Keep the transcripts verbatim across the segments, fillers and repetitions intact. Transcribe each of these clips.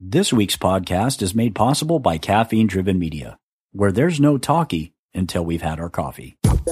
This week's podcast is made possible by Caffeine Driven Media, where there's no talkie until we've had our coffee.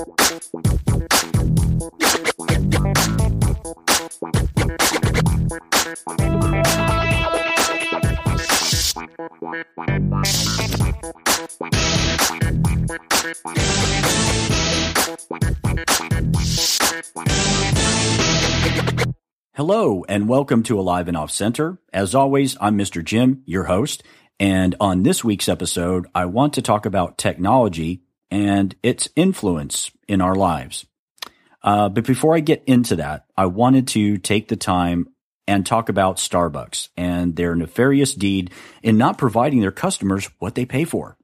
Hello, and welcome to Alive and Off Center. As always, I'm Mister Jim, your host, and on this week's episode, I want to talk about technology and its influence in our lives. Uh, but before I get into that, I wanted to take the time and talk about Starbucks and their nefarious deed in not providing their customers what they pay for.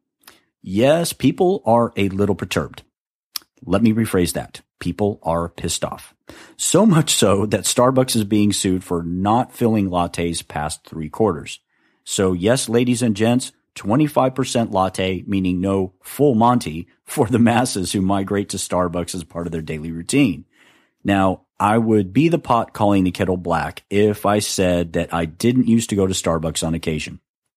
Yes, people are a little perturbed. Let me rephrase that. People are pissed off. So much so that Starbucks is being sued for not filling lattes past three quarters. So yes, ladies and gents, twenty-five percent latte, meaning no full Monty, for the masses who migrate to Starbucks as part of their daily routine. Now, I would be the pot calling the kettle black if I said that I didn't used to go to Starbucks on occasion.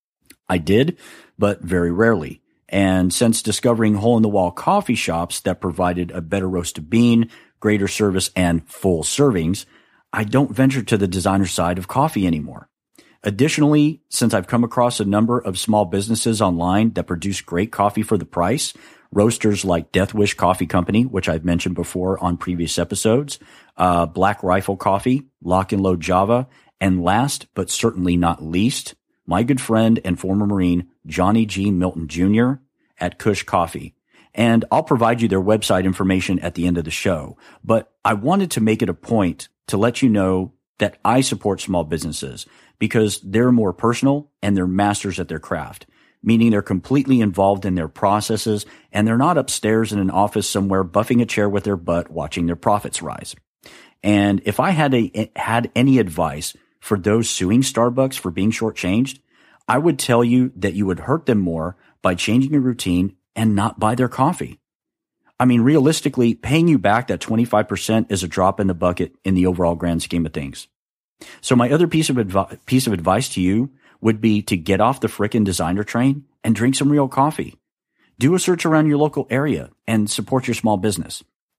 I did, but very rarely. And since discovering hole-in-the-wall coffee shops that provided a better roasted bean, greater service, and full servings, I don't venture to the designer side of coffee anymore. Additionally, since I've come across a number of small businesses online that produce great coffee for the price, roasters like Death Wish Coffee Company, which I've mentioned before on previous episodes, uh, Black Rifle Coffee, Lock and Load Java, and last but certainly not least, my good friend and former Marine, Johnny G. Milton Junior at Kush Coffee. And I'll provide you their website information at the end of the show. But I wanted to make it a point to let you know that I support small businesses because they're more personal and they're masters at their craft, meaning they're completely involved in their processes and they're not upstairs in an office somewhere buffing a chair with their butt watching their profits rise. And if I had a, had any advice for those suing Starbucks for being shortchanged, I would tell you that you would hurt them more by changing your routine and not buy their coffee. I mean, realistically, paying you back that twenty-five percent is a drop in the bucket in the overall grand scheme of things. So my other piece of advi- piece of advice to you would be to get off the frickin' designer train and drink some real coffee. Do a search around your local area and support your small business.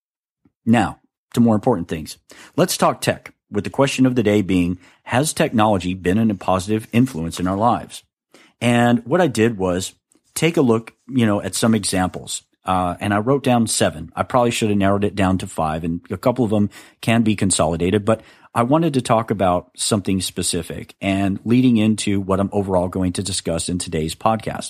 Now, to more important things. Let's talk tech, with the question of the day being, has technology been a positive influence in our lives? And what I did was take a look, you know, at some examples. Uh, and I wrote down seven. I probably should have narrowed it down to five, and a couple of them can be consolidated, but I wanted to talk about something specific and leading into what I'm overall going to discuss in today's podcast.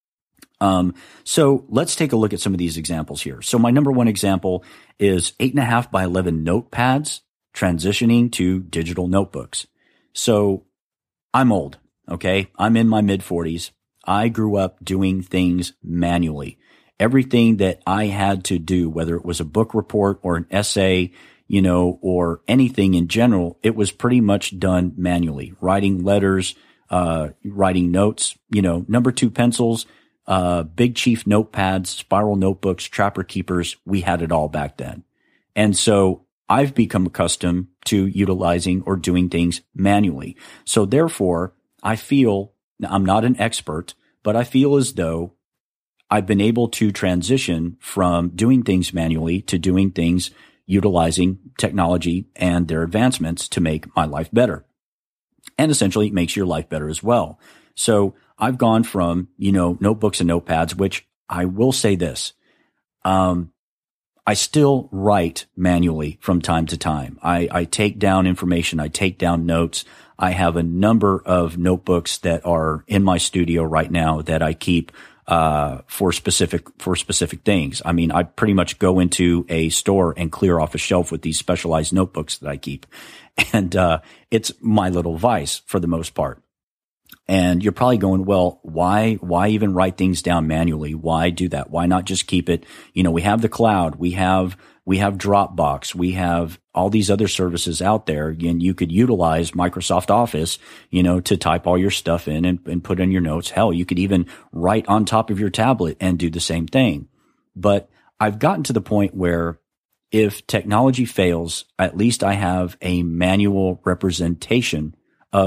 Um, so let's take a look at some of these examples here. So my number one example is eight and a half by eleven notepads transitioning to digital notebooks. So I'm old. Okay. I'm in my mid forties. I grew up doing things manually. Everything that I had to do, whether it was a book report or an essay, you know, or anything in general, it was pretty much done manually. Writing letters, uh, writing notes, you know, number two pencils, uh, Big Chief notepads, spiral notebooks, Trapper Keepers. We had it all back then. And so I've become accustomed to utilizing or doing things manually. So therefore, I feel, I'm not an expert, but I feel as though I've been able to transition from doing things manually to doing things utilizing technology and their advancements to make my life better. And essentially it makes your life better as well. So I've gone from, you know, notebooks and notepads, which I will say this, um, I still write manually from time to time. I, I take down information. I take down notes. I have a number of notebooks that are in my studio right now that I keep uh for specific for specific things. I mean, I pretty much go into a store and clear off a shelf with these specialized notebooks that I keep. And uh it's my little vice for the most part. And you're probably going, well, why, why even write things down manually? Why do that? Why not just keep it? You know, we have the cloud, we have, we have Dropbox, we have all these other services out there, and you could utilize Microsoft Office, you know, to type all your stuff in and, and put in your notes. Hell, you could even write on top of your tablet and do the same thing. But I've gotten to the point where if technology fails, at least I have a manual representation of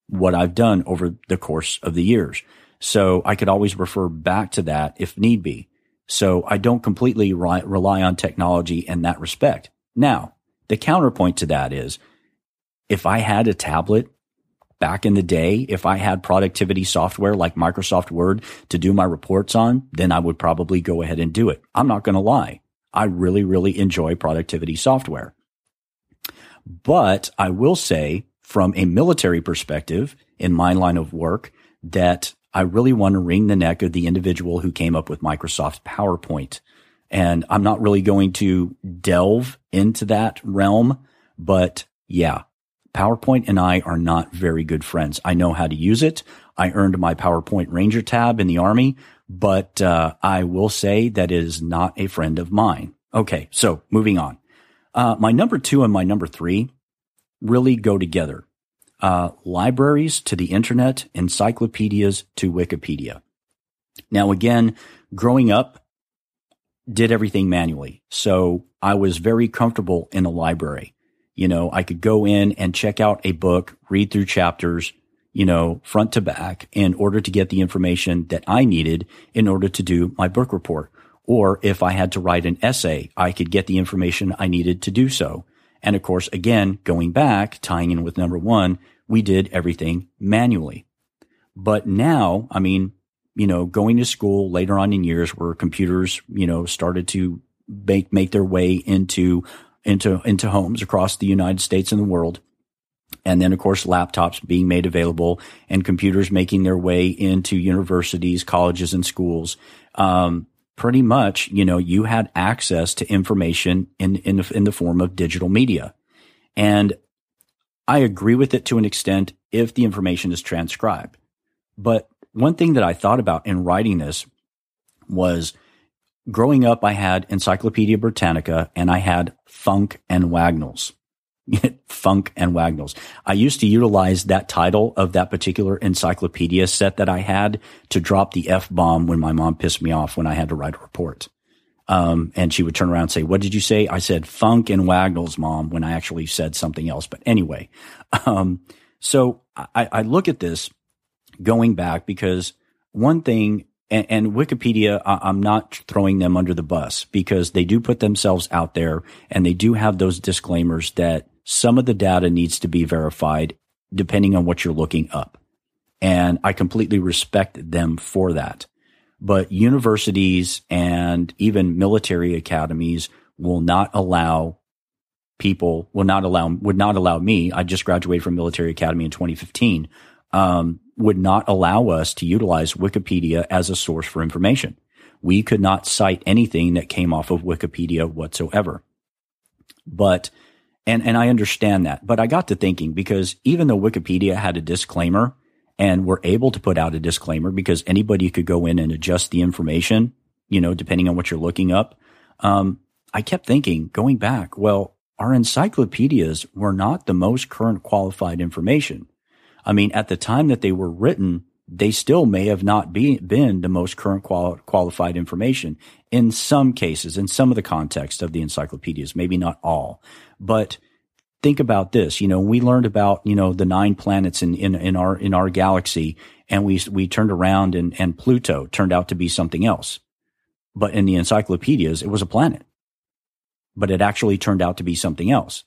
what I've done over the course of the years. So I could always refer back to that if need be. So I don't completely re- rely on technology in that respect. Now, the counterpoint to that is if I had a tablet back in the day, if I had productivity software like Microsoft Word to do my reports on, then I would probably go ahead and do it. I'm not going to lie. I really, really enjoy productivity software. But I will say from a military perspective in my line of work that I really want to wring the neck of the individual who came up with Microsoft PowerPoint. And I'm not really going to delve into that realm, but yeah, PowerPoint and I are not very good friends. I know how to use it. I earned my PowerPoint Ranger tab in the Army, but uh, I will say that it is not a friend of mine. Okay, so moving on. Uh, my number two and my number three really go together. Uh, libraries to the internet, encyclopedias to Wikipedia. Now, again, growing up, did everything manually. So I was very comfortable in a library. You know, I could go in and check out a book, read through chapters, you know, front to back in order to get the information that I needed in order to do my book report. Or if I had to write an essay, I could get the information I needed to do so. And of course, again, going back, tying in with number one, we did everything manually. But now, I mean, you know, going to school later on in years where computers, you know, started to make, make their way into, into, into homes across the United States and the world. And then, of course, laptops being made available and computers making their way into universities, colleges, and schools. Um, pretty much, you know, you had access to information in, in the, in the form of digital media. And I agree with it to an extent if the information is transcribed. But one thing that I thought about in writing this was growing up, I had Encyclopedia Britannica and I had Funk and Wagnalls. Funk and Wagnalls. I used to utilize that title of that particular encyclopedia set that I had to drop the F-bomb when my mom pissed me off when I had to write a report. Um, and she would turn around and say, "What did you say?" I said, "Funk and Wagnalls, Mom," when I actually said something else. But anyway, um, so I, I look at this going back because one thing, and, and Wikipedia, I, I'm not throwing them under the bus because they do put themselves out there and they do have those disclaimers that some of the data needs to be verified depending on what you're looking up. And I completely respect them for that. But universities and even military academies will not allow people, will not allow, would not allow me. I just graduated from military academy in twenty fifteen, um, would not allow us to utilize Wikipedia as a source for information. We could not cite anything that came off of Wikipedia whatsoever. But, and, and I understand that, but I got to thinking because even though Wikipedia had a disclaimer, and we're able to put out a disclaimer because anybody could go in and adjust the information, you know, depending on what you're looking up. Um, I kept thinking, going back, well, our encyclopedias were not the most current qualified information. I mean, at the time that they were written, they still may have not be, been the most current quali- qualified information in some cases, in some of the context of the encyclopedias, maybe not all, but think about this. You know, we learned about, you know, the nine planets in, in, in our, in our galaxy, and we, we turned around and, and Pluto turned out to be something else. But in the encyclopedias, it was a planet, but it actually turned out to be something else.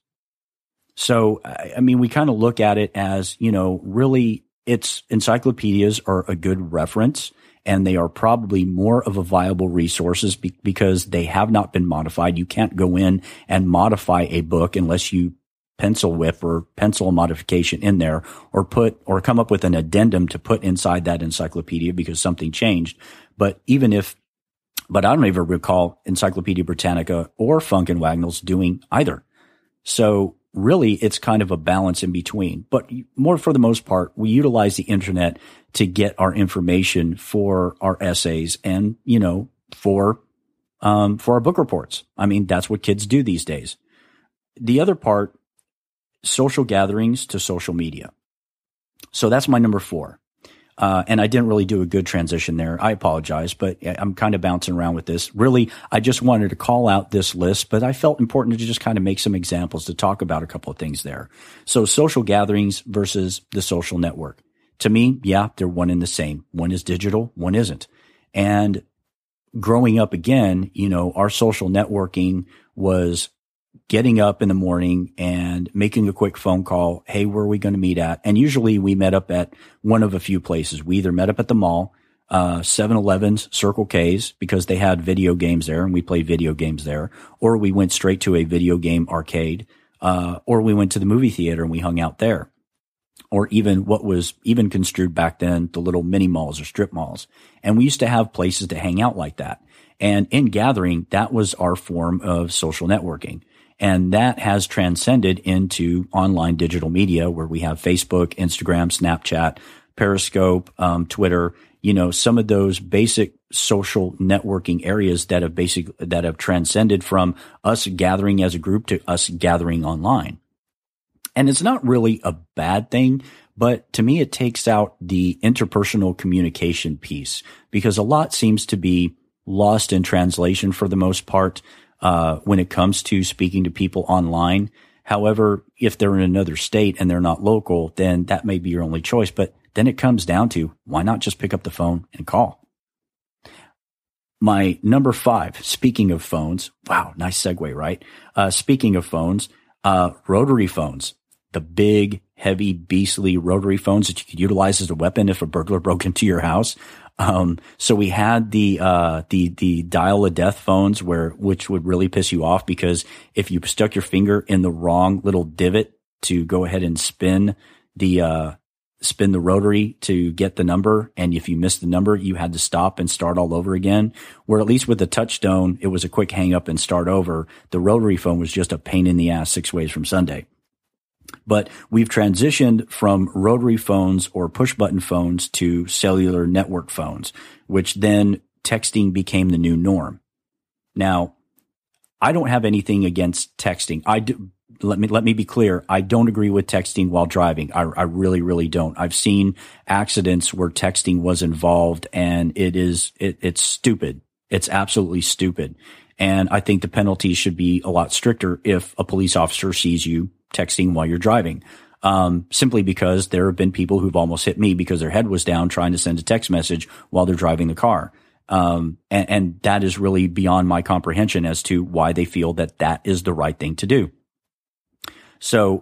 So, I mean, we kind of look at it as, you know, really it's encyclopedias are a good reference and they are probably more of a viable resources be- because they have not been modified. You can't go in and modify a book unless you pencil whip or pencil a modification in there or put or come up with an addendum to put inside that encyclopedia because something changed. But even if, but I don't even recall Encyclopedia Britannica or Funk and Wagnalls doing either. So really it's kind of a balance in between, but more for the most part, we utilize the internet to get our information for our essays and, you know, for, um, for our book reports. I mean, that's what kids do these days. The other part, social gatherings to social media. So that's my number four. Uh, and I didn't really do a good transition there. I apologize, but I'm kind of bouncing around with this. Really, I just wanted to call out this list, but I felt important to just kind of make some examples to talk about a couple of things there. So social gatherings versus the social network. To me, yeah, they're one and the same. One is digital, one isn't. And growing up again, you know, our social networking was getting up in the morning and making a quick phone call. Hey, where are we going to meet at? And usually we met up at one of a few places. We either met up at the mall, uh, seven elevens, Circle K's, because they had video games there and we played video games there, or we went straight to a video game arcade, uh, or we went to the movie theater and we hung out there. Or even what was even construed back then, the little mini malls or strip malls. And we used to have places to hang out like that. And in gathering, that was our form of social networking. And that has transcended into online digital media where we have Facebook, Instagram, Snapchat, Periscope, um, Twitter, you know, some of those basic social networking areas that have basic, that have transcended from us gathering as a group to us gathering online. And it's not really a bad thing, but to me, it takes out the interpersonal communication piece because a lot seems to be lost in translation for the most part uh, when it comes to speaking to people online. However, if they're in another state and they're not local, then that may be your only choice. But then it comes down to why not just pick up the phone and call? My number five, speaking of phones, wow, nice segue, right? Uh, speaking of phones, uh, rotary phones. The big, heavy, beastly rotary phones that you could utilize as a weapon if a burglar broke into your house. Um, so we had the, uh, the, the dial of death phones where, which would really piss you off because if you stuck your finger in the wrong little divot to go ahead and spin the, uh, spin the rotary to get the number. And if you missed the number, you had to stop and start all over again. Where at least with the Touchstone, it was a quick hang up and start over. The rotary phone was just a pain in the ass six ways from Sunday. But we've transitioned from rotary phones or push button phones to cellular network phones, which then texting became the new norm. Now, I don't have anything against texting. I do, let me, let me be clear. I don't agree with texting while driving. I, I really, really don't. I've seen accidents where texting was involved and it is, it, it's stupid. It's absolutely stupid. And I think the penalties should be a lot stricter if a police officer sees you texting while you're driving. Um, simply because there have been people who've almost hit me because their head was down trying to send a text message while they're driving the car. Um, and, and that is really beyond my comprehension as to why they feel that that is the right thing to do. So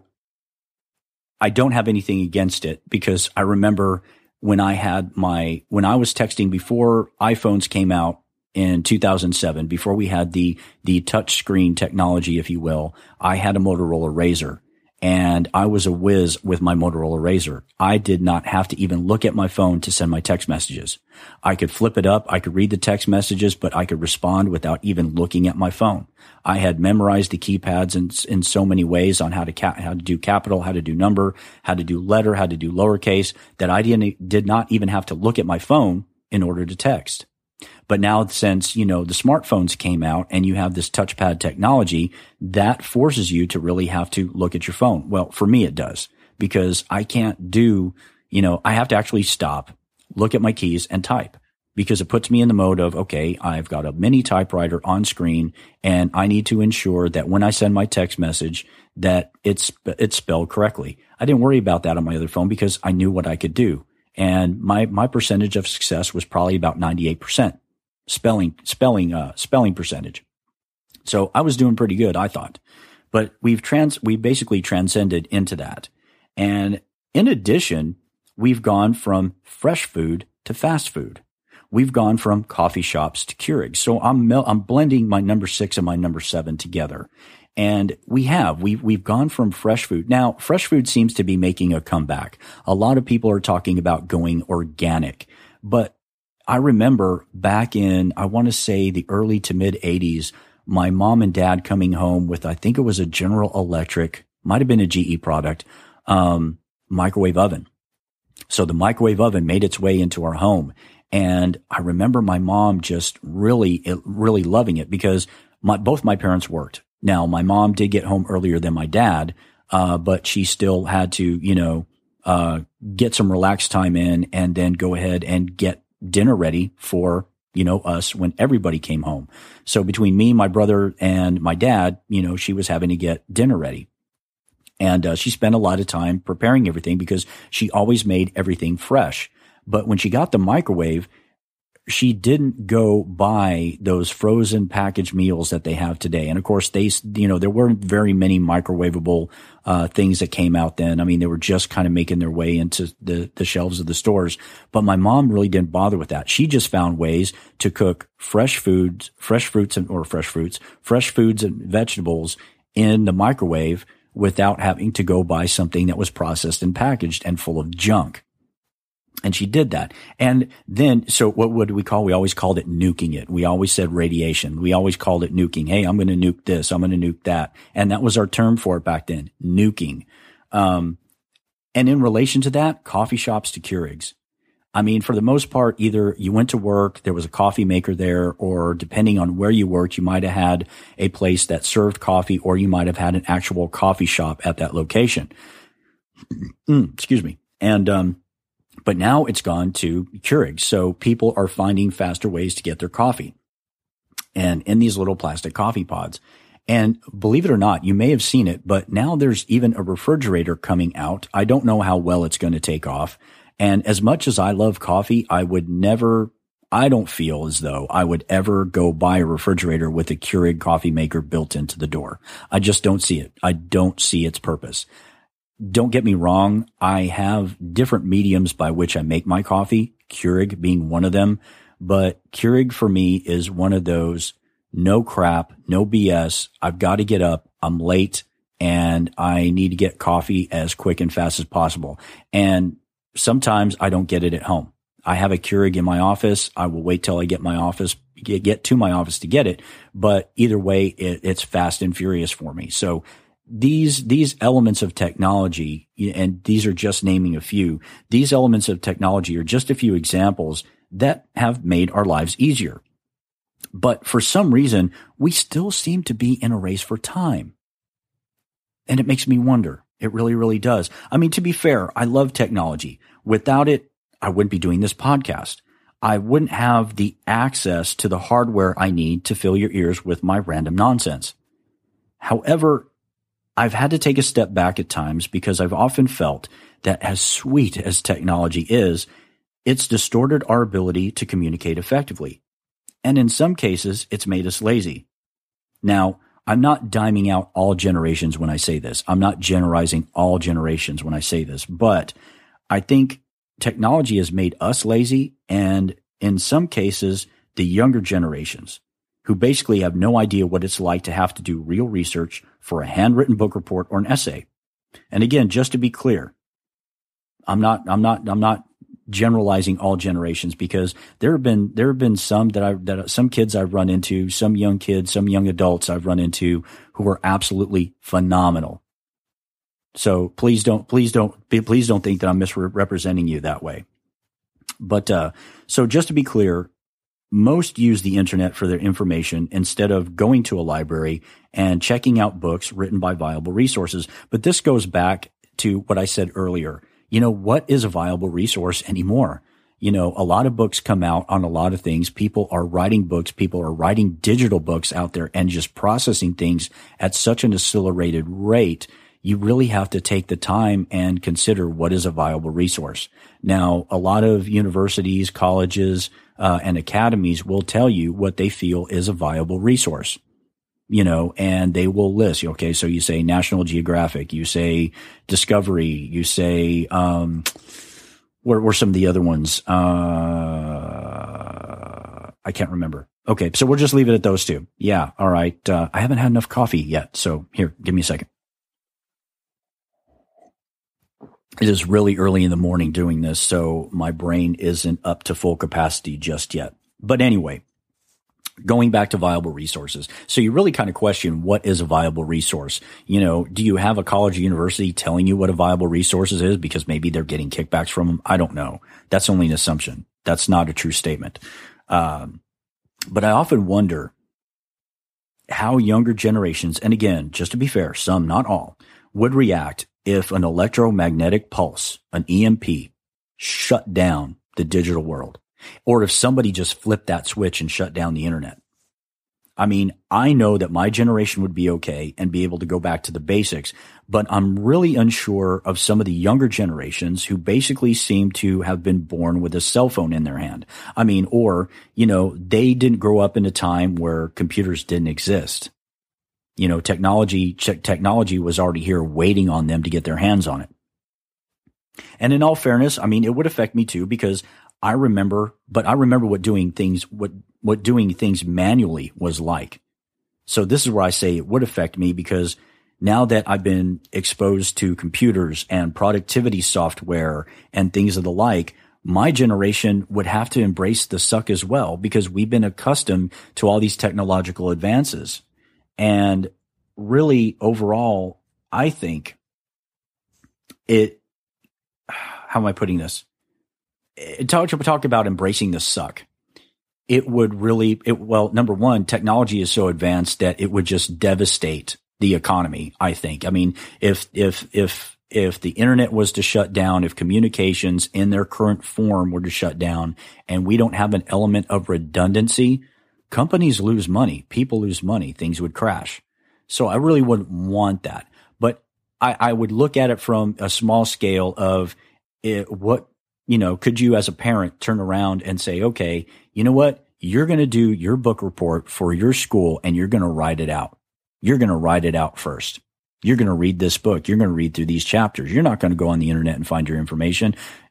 I don't have anything against it because I remember when I had my, when I was texting before iPhones came out, in two thousand seven, before we had the, the touch screen technology, if you will, I had a Motorola Razr and I was a whiz with my Motorola Razr. I did not have to even look at my phone to send my text messages. I could flip it up. I could read the text messages, but I could respond without even looking at my phone. I had memorized the keypads in, in so many ways on how to ca- how to do capital, how to do number, how to do letter, how to do lowercase that I didn't, did not even have to look at my phone in order to text. But now since, you know, the smartphones came out and you have this touchpad technology, that forces you to really have to look at your phone. Well, for me, it does because I can't do, you know, I have to actually stop, look at my keys and type because it puts me in the mode of, okay, I've got a mini typewriter on screen and I need to ensure that when I send my text message that it's, it's spelled correctly. I didn't worry about that on my other phone because I knew what I could do. And my, my percentage of success was probably about ninety-eight percent spelling, spelling, uh, spelling percentage. So I was doing pretty good, I thought, but we've trans, we basically transcended into that. And in addition, we've gone from fresh food to fast food. We've gone from coffee shops to Keurigs. So I'm, I'm blending my number six and my number seven together. And we have, we've, we've gone from fresh food. Now, fresh food seems to be making a comeback. A lot of people are talking about going organic, but I remember back in, I want to say the early to mid eighties, my mom and dad coming home with, I think it was a General Electric, might have been a G E product, um, microwave oven. So the microwave oven made its way into our home. And I remember my mom just really, really loving it because my, both my parents worked. Now, my mom did get home earlier than my dad, uh, but she still had to, you know, uh, get some relaxed time in, and then go ahead and get dinner ready for, you know, us when everybody came home. So between me, my brother, and my dad, you know, she was having to get dinner ready. And uh, she spent a lot of time preparing everything because she always made everything fresh. But when she got the microwave, she didn't go buy those frozen packaged meals that they have today. And of course, they, you know, there weren't very many microwavable uh, things that came out then. I mean, they were just kind of making their way into the, the shelves of the stores. But my mom really didn't bother with that. She just found ways to cook fresh foods, fresh fruits and, or fresh fruits, fresh foods and vegetables in the microwave without having to go buy something that was processed and packaged and full of junk. And she did that. And then, so what would we call? We always called it nuking it. We always said radiation. We always called it nuking. Hey, I'm going to nuke this. I'm going to nuke that. And that was our term for it back then, nuking. Um, and in relation to that, coffee shops to Keurigs. I mean, for the most part, either you went to work, there was a coffee maker there, or depending on where you worked, you might have had a place that served coffee, or you might have had an actual coffee shop at that location. mm, excuse me. And, um, but now it's gone to Keurigs. So people are finding faster ways to get their coffee, and in these little plastic coffee pods. And believe it or not, you may have seen it, but now there's even a refrigerator coming out. I don't know how well it's going to take off. And as much as I love coffee, I would never, I don't feel as though I would ever go buy a refrigerator with a Keurig coffee maker built into the door. I just don't see it. I don't see its purpose. Don't get me wrong. I have different mediums by which I make my coffee, Keurig being one of them. But Keurig for me is one of those no crap, no B S. I've got to get up. I'm late and I need to get coffee as quick and fast as possible. And sometimes I don't get it at home. I have a Keurig in my office. I will wait till I get my office, get, get to my office to get it. But either way, it, it's fast and furious for me. So these, these elements of technology, and these are just naming a few, these elements of technology are just a few examples that have made our lives easier. But for some reason, we still seem to be in a race for time. And it makes me wonder. It really, really does. I mean, to be fair, I love technology. Without it, I wouldn't be doing this podcast. I wouldn't have the access to the hardware I need to fill your ears with my random nonsense. However, I've had to take a step back at times because I've often felt that as sweet as technology is, it's distorted our ability to communicate effectively. And in some cases, it's made us lazy. Now, I'm not diming out all generations when I say this. I'm not generalizing all generations when I say this, but I think technology has made us lazy, and in some cases, the younger generations who basically have no idea what it's like to have to do real research for a handwritten book report or an essay. And again, just to be clear, I'm not, I'm not, I'm not generalizing all generations, because there have been, there have been some that I, that some kids I've run into, some young kids, some young adults I've run into who are absolutely phenomenal. So please don't, please don't, please don't think that I'm misrepresenting you that way. But, uh, so just to be clear, most use the internet for their information instead of going to a library and checking out books written by viable resources. But this goes back to what I said earlier. You know, what is a viable resource anymore? You know, a lot of books come out on a lot of things. People are writing books. People are writing digital books out there and just processing things at such an accelerated rate. You really have to take the time and consider what is a viable resource. Now, a lot of universities, colleges, uh, and academies will tell you what they feel is a viable resource, you know, and they will list, okay, so you say National Geographic, you say Discovery, you say, um, what were some of the other ones? Uh, I can't remember. Okay, so we'll just leave it at those two. Yeah, all right. Uh, I haven't had enough coffee yet, so here, give me a second. It is really early in the morning doing this, so my brain isn't up to full capacity just yet. But anyway, going back to viable resources. So you really kind of question, what is a viable resource? You know, do you have a college or university telling you what a viable resource is because maybe they're getting kickbacks from them? I don't know. That's only an assumption. That's not a true statement. Um, but I often wonder how younger generations, and again, just to be fair, some, not all, would react if an electromagnetic pulse, an E M P, shut down the digital world, or if somebody just flipped that switch and shut down the internet. I mean, I know that my generation would be okay and be able to go back to the basics, but I'm really unsure of some of the younger generations who basically seem to have been born with a cell phone in their hand. I mean, or, you know, they didn't grow up in a time where computers didn't exist. You know, technology, technology was already here waiting on them to get their hands on it. And in all fairness, I mean, it would affect me too, because I remember, but I remember what doing things, what, what doing things manually was like. So this is where I say it would affect me, because now that I've been exposed to computers and productivity software and things of the like, my generation would have to embrace the suck as well, because we've been accustomed to all these technological advances. And really overall, I think it, how am I putting this? It talk, talk about embracing the suck. It would really, it, well, number one, technology is so advanced that it would just devastate the economy, I think. I mean, if, if, if, if the internet was to shut down, if communications in their current form were to shut down, and we don't have an element of redundancy, companies lose money, people lose money, things would crash. So I really wouldn't want that. But I, I would look at it from a small scale of it, what, you know, could you as a parent turn around and say, okay, you know what? You're going to do your book report for your school and you're going to write it out. You're going to write it out first. You're going to read this book. You're going to read through these chapters. You're not going to go on the internet and find your information.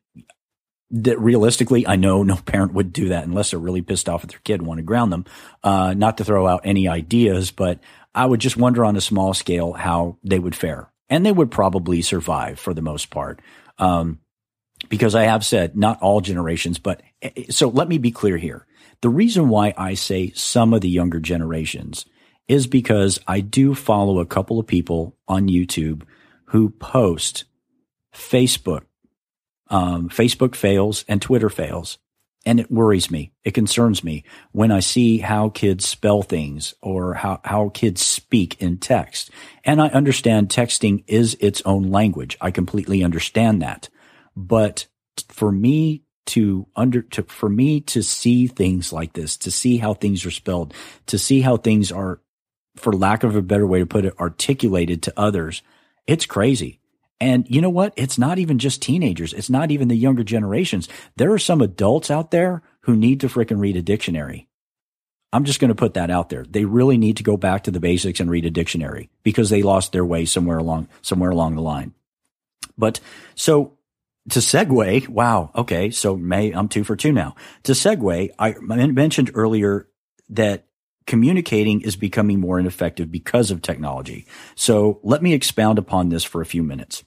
That realistically, I know no parent would do that unless they're really pissed off at their kid and want to ground them. Uh, not to throw out any ideas, but I would just wonder on a small scale how they would fare. And they would probably survive for the most part. Um, Because I have said not all generations, but so let me be clear here. The reason why I say some of the younger generations is because I do follow a couple of people on YouTube who post Facebook, um, Facebook fails and Twitter fails. And it worries me. It concerns me when I see how kids spell things or how, how kids speak in text. And I understand texting is its own language. I completely understand that. But for me to under, to, for me to see things like this, to see how things are spelled, to see how things are, for lack of a better way to put it, articulated to others, it's crazy. And you know what? It's not even just teenagers. It's not even the younger generations. There are some adults out there who need to frickin' read a dictionary. I'm just going to put that out there. They really need to go back to the basics and read a dictionary because they lost their way somewhere along, somewhere along the line. But so, to segue, wow, okay, so May, I'm two for two now. To segue, I mentioned earlier that communicating is becoming more ineffective because of technology. So let me expound upon this for a few minutes.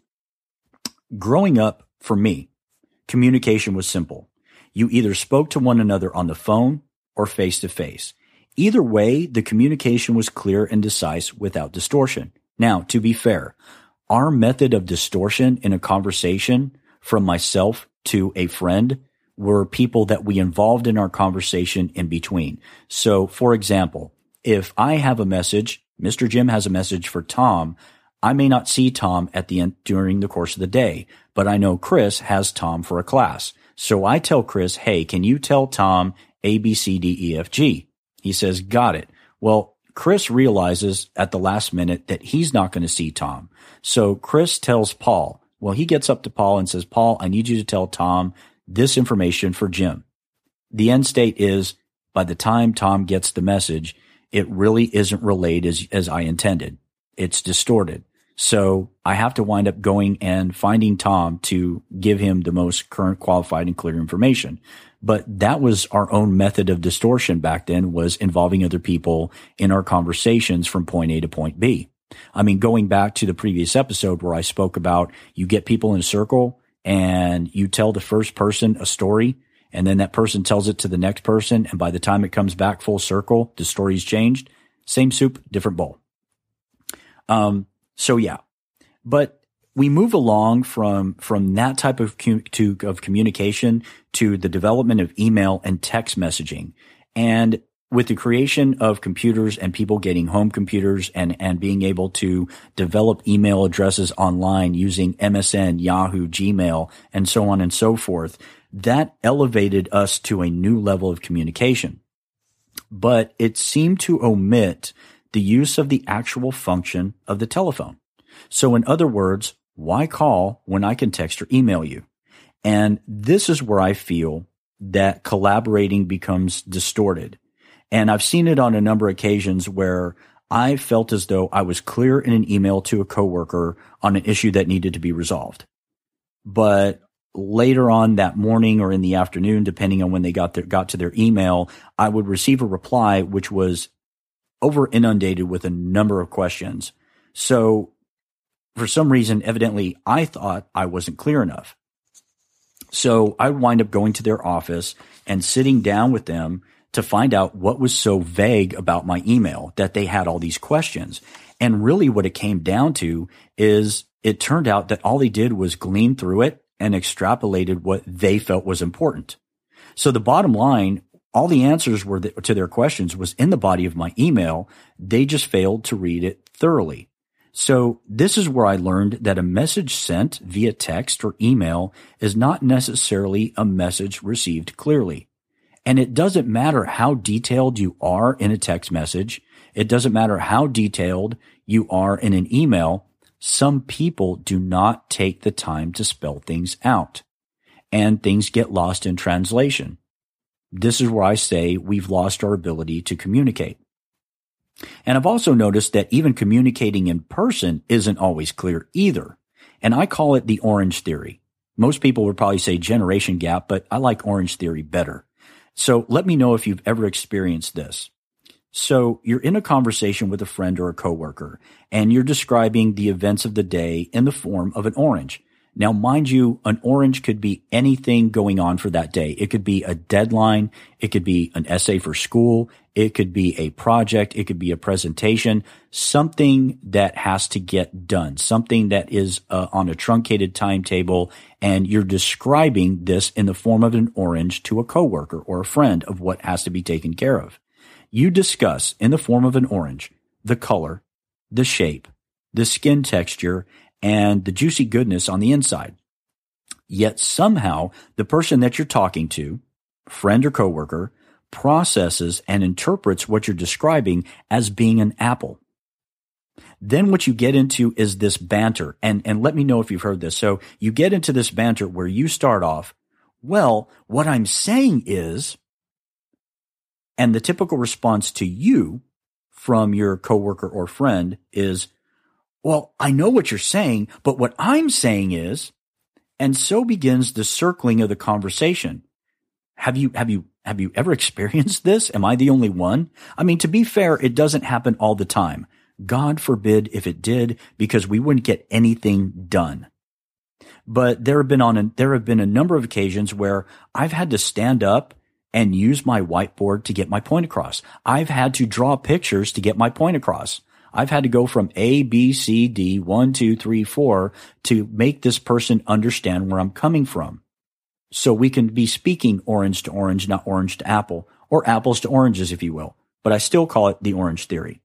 Growing up, for me, communication was simple. You either spoke to one another on the phone or face to face. Either way, the communication was clear and concise without distortion. Now, to be fair, our method of distortion in a conversation from myself to a friend were people that we involved in our conversation in between. So, for example, if I have a message, Mister Jim has a message for Tom, I may not see Tom at the end during the course of the day, but I know Chris has Tom for a class. So I tell Chris, hey, can you tell Tom A, B, C, D, E, F, G? He says, got it. Well, Chris realizes at the last minute that he's not going to see Tom. So Chris tells Paul, well, he gets up to Paul and says, Paul, I need you to tell Tom this information for Jim. The end state is by the time Tom gets the message, it really isn't relayed as, as I intended. It's distorted. So I have to wind up going and finding Tom to give him the most current, qualified, and clear information. But that was our own method of distortion back then, was involving other people in our conversations from point A to point B. I mean, going back to the previous episode where I spoke about you get people in a circle and you tell the first person a story, and then that person tells it to the next person, and by the time it comes back full circle, the story's changed. Same soup, different bowl. Um, so yeah, but we move along from, from that type of, to, of communication to the development of email and text messaging. And with the creation of computers and people getting home computers and, and being able to develop email addresses online using M S N, Yahoo, Gmail, and so on and so forth, that elevated us to a new level of communication. But it seemed to omit the use of the actual function of the telephone. So in other words, why call when I can text or email you? And this is where I feel that collaborating becomes distorted. And I've seen it on a number of occasions where I felt as though I was clear in an email to a coworker on an issue that needed to be resolved. But later on that morning or in the afternoon, depending on when they got their, got to their email, I would receive a reply which was over inundated with a number of questions. So for some reason, evidently, I thought I wasn't clear enough. So I would wind up going to their office and sitting down with them to find out what was so vague about my email that they had all these questions. And really what it came down to is it turned out that all they did was glean through it and extrapolated what they felt was important. So the bottom line, all the answers were th- to their questions was in the body of my email. They just failed to read it thoroughly. So this is where I learned that a message sent via text or email is not necessarily a message received clearly. And it doesn't matter how detailed you are in a text message. It doesn't matter how detailed you are in an email. Some people do not take the time to spell things out, and things get lost in translation. This is where I say we've lost our ability to communicate. And I've also noticed that even communicating in person isn't always clear either. And I call it the orange theory. Most people would probably say generation gap, but I like orange theory better. So let me know if you've ever experienced this. So you're in a conversation with a friend or a coworker, and you're describing the events of the day in the form of an orange. Now, mind you, an orange could be anything going on for that day. It could be a deadline. It could be an essay for school. It could be a project. It could be a presentation, something that has to get done, something that is uh, on a truncated timetable. And you're describing this in the form of an orange to a coworker or a friend of what has to be taken care of. You discuss in the form of an orange the color, the shape, the skin texture, and the juicy goodness on the inside. Yet somehow the person that you're talking to, friend or coworker, processes and interprets what you're describing as being an apple. Then what you get into is this banter. And, and let me know if you've heard this. So you get into this banter where you start off, well, what I'm saying is, and the typical response to you from your coworker or friend is, well, I know what you're saying, but what I'm saying is, and so begins the circling of the conversation. Have you, have you, have you ever experienced this? Am I the only one? I mean, to be fair, it doesn't happen all the time. God forbid if it did, because we wouldn't get anything done. But there have been on a, there have been a number of occasions where I've had to stand up and use my whiteboard to get my point across. I've had to draw pictures to get my point across. I've had to go from A, B, C, D, one, two, three, four to make this person understand where I'm coming from. So we can be speaking orange to orange, not orange to apple, or apples to oranges, if you will. But I still call it the orange theory.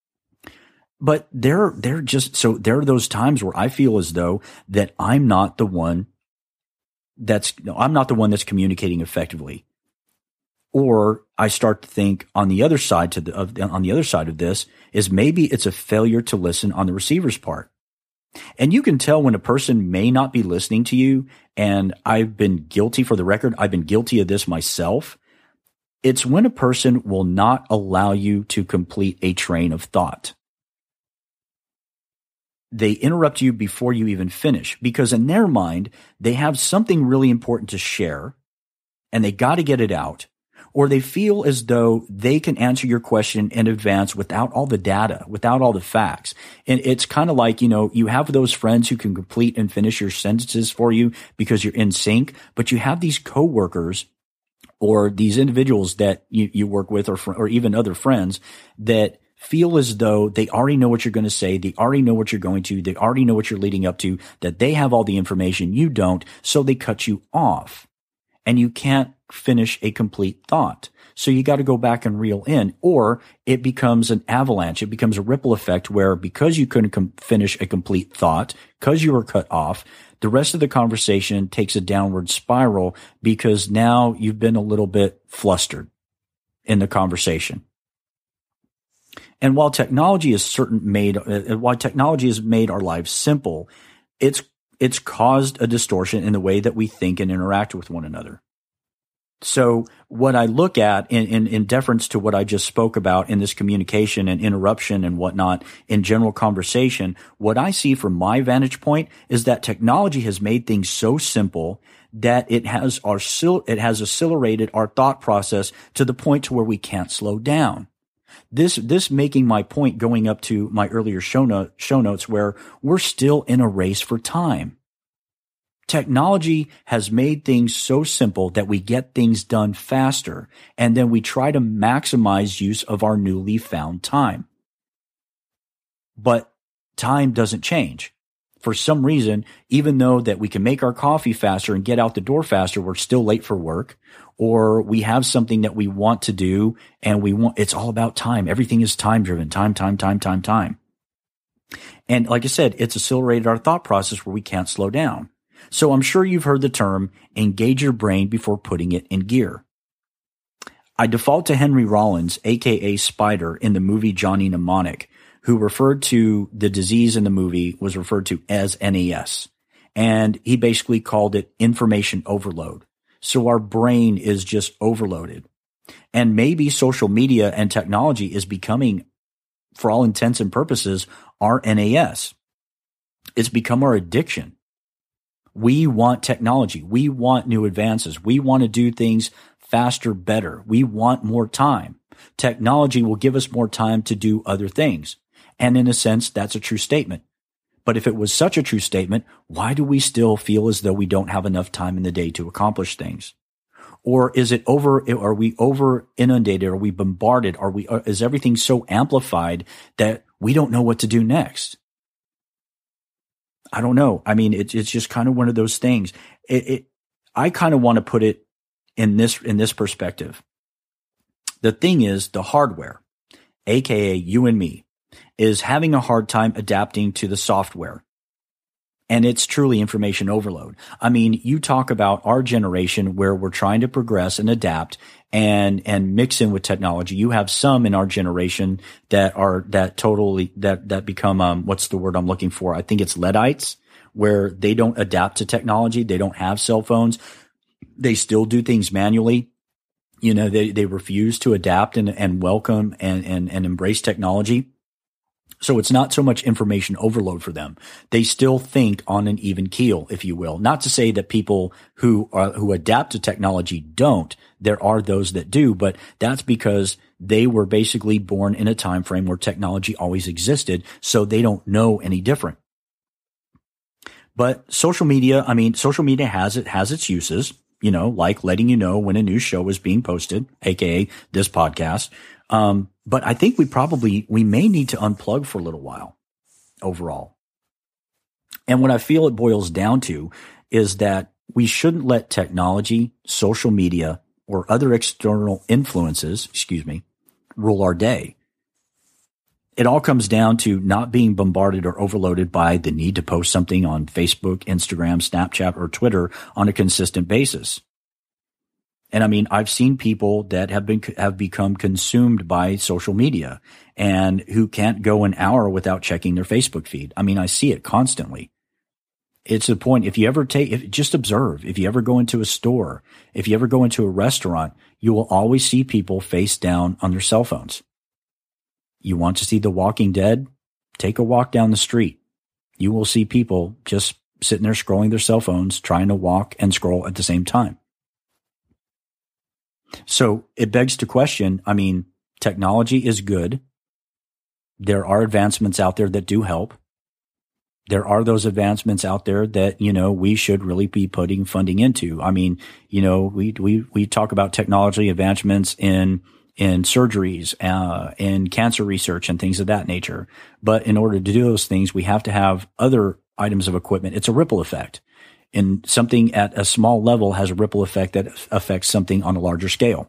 But there, there just, so there are those times where I feel as though that I'm not the one that's, no, I'm not the one that's communicating effectively. Or I start to think on the other side to the, of, on the other side of this is maybe it's a failure to listen on the receiver's part. And you can tell when a person may not be listening to you. And I've been guilty, for the record, I've been guilty of this myself. It's when a person will not allow you to complete a train of thought. They interrupt you before you even finish, because in their mind, they have something really important to share and they got to get it out. Or they feel as though they can answer your question in advance without all the data, without all the facts. And it's kind of like, you know, you have those friends who can complete and finish your sentences for you because you're in sync, but you have these coworkers or these individuals that you, you work with, or, or even other friends that feel as though they already know what you're going to say. They already know what you're going to. They already know what you're leading up to, that they have all the information you don't. So they cut you off and you can't finish a complete thought. So you got to go back and reel in, or it becomes an avalanche. It becomes a ripple effect where because you couldn't com- finish a complete thought, because you were cut off, the rest of the conversation takes a downward spiral because now you've been a little bit flustered in the conversation. And while technology is certain made, uh, while technology has made our lives simple, it's it's caused a distortion in the way that we think and interact with one another. So what I look at in, in, in deference to what I just spoke about in this communication and interruption and whatnot in general conversation, what I see from my vantage point is that technology has made things so simple that it has our it has accelerated our thought process to the point to where we can't slow down. This this making my point going up to my earlier show note, show notes where we're still in a race for time. Technology has made things so simple that we get things done faster, and then we try to maximize use of our newly found time. But time doesn't change. For some reason, even though that we can make our coffee faster and get out the door faster, we're still late for work, or we have something that we want to do and we want, it's all about time. Everything is time driven, time, time, time, time, time. And like I said, it's accelerated our thought process where we can't slow down. So I'm sure you've heard the term, engage your brain before putting it in gear. I default to Henry Rollins, aka Spider, in the movie Johnny Mnemonic, who referred to the disease in the movie was referred to as N A S. And he basically called it information overload. So our brain is just overloaded. And maybe social media and technology is becoming, for all intents and purposes, our N A S. It's become our addiction. We want technology. We want new advances. We want to do things faster, better. We want more time. Technology will give us more time to do other things. And in a sense, that's a true statement. But if it was such a true statement, why do we still feel as though we don't have enough time in the day to accomplish things? Or is it over, are we over inundated? Are we bombarded? Are we, is everything so amplified that we don't know what to do next? I don't know. I mean, it's it's just kind of one of those things. It, it I kind of want to put it in this in this perspective. The thing is, the hardware, aka you and me, is having a hard time adapting to the software. And it's truly information overload. I mean, you talk about our generation where we're trying to progress and adapt and, and mix in with technology. You have some in our generation that are, that totally, that, that become, um, what's the word I'm looking for? I think it's Luddites, where they don't adapt to technology. They don't have cell phones. They still do things manually. You know, they, they refuse to adapt and, and welcome and, and, and embrace technology. So it's not so much information overload for them. They still think on an even keel, if you will. Not to say that people who are, who adapt to technology don't. There are those that do, but that's because they were basically born in a time frame where technology always existed, so they don't know any different. But social media, I mean, social media has it has its uses, you know, like letting you know when a new show is being posted, aka this podcast. Um, but I think we probably, we may need to unplug for a little while overall. And what I feel it boils down to is that we shouldn't let technology, social media, or other external influences, excuse me, rule our day. It all comes down to not being bombarded or overloaded by the need to post something on Facebook, Instagram, Snapchat, or Twitter on a consistent basis. And I mean, I've seen people that have been, have become consumed by social media and who can't go an hour without checking their Facebook feed. I mean, I see it constantly. It's the point. If you ever take, if, just observe, if you ever go into a store, if you ever go into a restaurant, you will always see people face down on their cell phones. You want to see The Walking Dead? Take a walk down the street. You will see people just sitting there scrolling their cell phones, trying to walk and scroll at the same time. So it begs to question, I mean, technology is good. There are advancements out there that do help. There are those advancements out there that, you know, we should really be putting funding into. I mean, you know, we, we, we talk about technology advancements in, in surgeries, uh, in cancer research and things of that nature. But in order to do those things, we have to have other items of equipment. It's a ripple effect. And something at a small level has a ripple effect that affects something on a larger scale.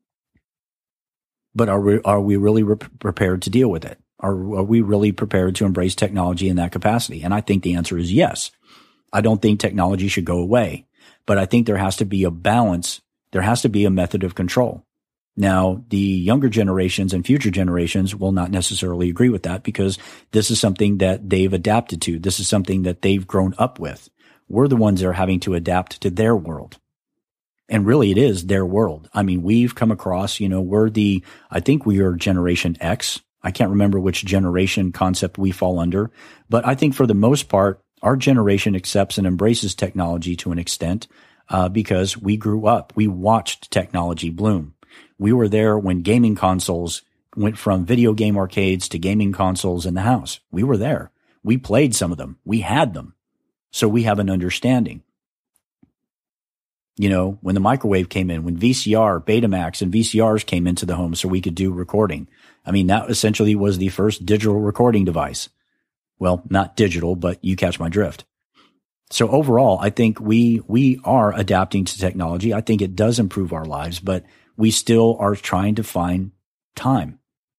But are we, are we really re- prepared to deal with it? Are, are we really prepared to embrace technology in that capacity? And I think the answer is yes. I don't think technology should go away, but I think there has to be a balance. There has to be a method of control. Now, the younger generations and future generations will not necessarily agree with that because this is something that they've adapted to. This is something that they've grown up with. We're the ones that are having to adapt to their world. And really, it is their world. I mean, we've come across, you know, we're the, I think we are Generation X. I can't remember which generation concept we fall under, but I think for the most part, our generation accepts and embraces technology to an extent uh, because we grew up. We watched technology bloom. We were there when gaming consoles went from video game arcades to gaming consoles in the house. We were there. We played some of them. We had them. So we have an understanding. You know, when the microwave came in, when V C R, Betamax, and V C Rs came into the home so we could do recording. I mean, that essentially was the first digital recording device. Well, not digital, but you catch my drift. So overall, I think we we are adapting to technology. I think it does improve our lives, but we still are trying to find time.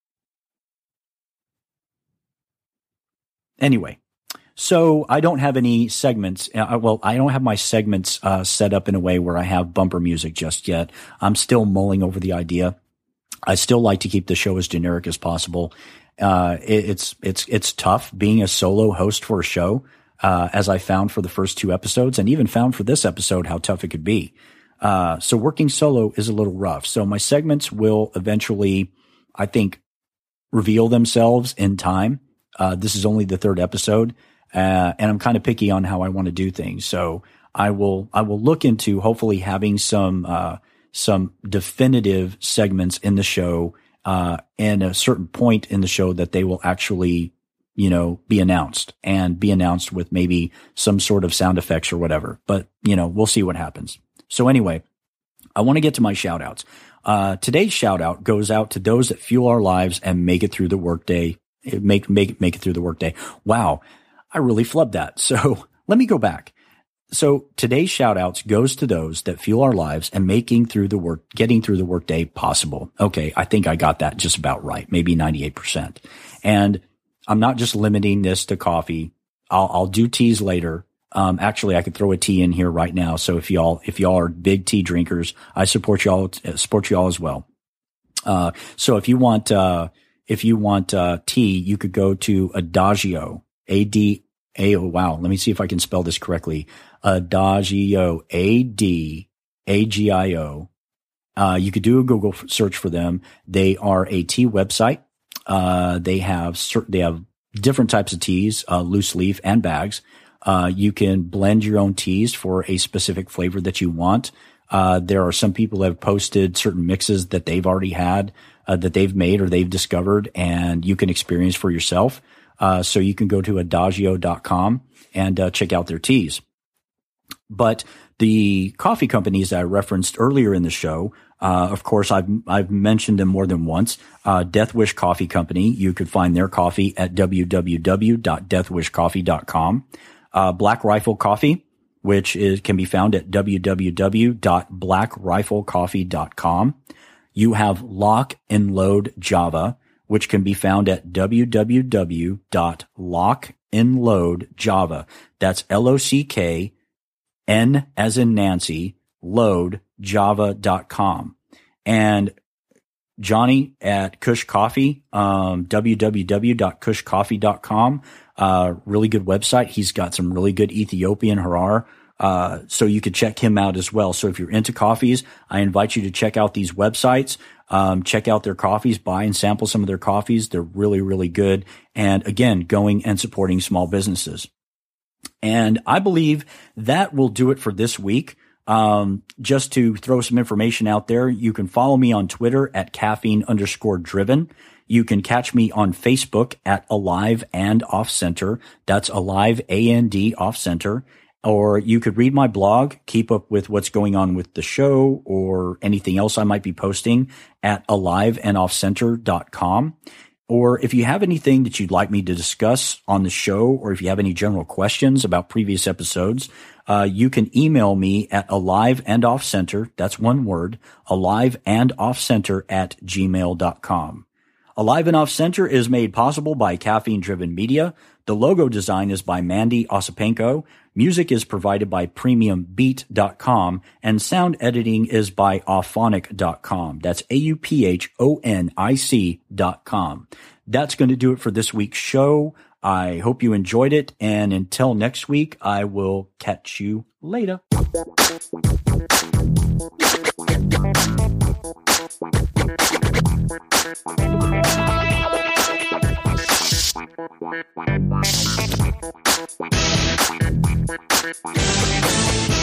Anyway, so I don't have any segments. Uh, well, I don't have my segments uh, set up in a way where I have bumper music just yet. I'm still mulling over the idea. I still like to keep the show as generic as possible. Uh, it, it's it's it's tough being a solo host for a show, uh, as I found for the first two episodes, and even found for this episode how tough it could be. Uh, so working solo is a little rough. So my segments will eventually, I think, reveal themselves in time. Uh, this is only the third episode, uh, and I'm kind of picky on how I want to do things. So I will, I will look into hopefully having some, uh, some definitive segments in the show, uh, and a certain point in the show that they will actually, you know, be announced and be announced with maybe some sort of sound effects or whatever. But, you know, we'll see what happens. So anyway, I want to get to my shout outs. Uh, today's shout out goes out to those that fuel our lives and make it through the workday, make, make, make it through the workday. Wow. I really flubbed that. So let me go back. So today's shout outs goes to those that fuel our lives and making through the work, getting through the workday possible. Okay. I think I got that just about right. Maybe ninety-eight percent. And I'm not just limiting this to coffee. I'll, I'll do teas later. Um, actually, I could throw a tea in here right now. So if y'all, if y'all are big tea drinkers, I support y'all, support y'all as well. Uh, so if you want, uh, if you want, uh, tea, you could go to Adagio, A D A O. Wow. Let me see if I can spell this correctly. Adagio, A D A G I O. Uh, you could do a Google search for them. They are a tea website. Uh, they have certain, they have different types of teas, uh, loose leaf and bags. Uh, you can blend your own teas for a specific flavor that you want. Uh, there are some people that have posted certain mixes that they've already had, uh, that they've made or they've discovered, and you can experience for yourself. Uh, so you can go to adagio dot com and uh, check out their teas. But the coffee companies that I referenced earlier in the show, uh, of course, I've I've mentioned them more than once. Uh, Death Wish Coffee Company, you could find their coffee at w w w dot death wish coffee dot com. Uh, Black Rifle Coffee, which is, can be found at w w w dot black rifle coffee dot com. You have Lock and Load Java, which can be found at w w w dot lock and load java. That's L O C K N as in Nancy, load java dot com. And Johnny at Kush Coffee, um, w w w dot kush coffee dot com. Uh, really good website. He's got some really good Ethiopian harar. Uh, so you could check him out as well. So if you're into coffees, I invite you to check out these websites. Um, check out their coffees, buy and sample some of their coffees. They're really, really good. And again, going and supporting small businesses. And I believe that will do it for this week. Um, just to throw some information out there, you can follow me on Twitter at caffeine underscore driven. You can catch me on Facebook at Alive and Off Center. That's Alive A N D Off Center. Or you could read my blog, keep up with what's going on with the show or anything else I might be posting at alive and off center dot com. Or if you have anything that you'd like me to discuss on the show, or if you have any general questions about previous episodes, Uh, you can email me at aliveandoffcenter, that's one word, aliveandoffcenter at gmail dot com. Alive and Off Center is made possible by Caffeine Driven Media. The logo design is by Mandy Osipenko. Music is provided by premium beat dot com, and sound editing is by auphonic dot com. That's A U P H O N I C dot com. That's going to do it for this week's show. I hope you enjoyed it, and until next week, I will catch you later. We'll be right back.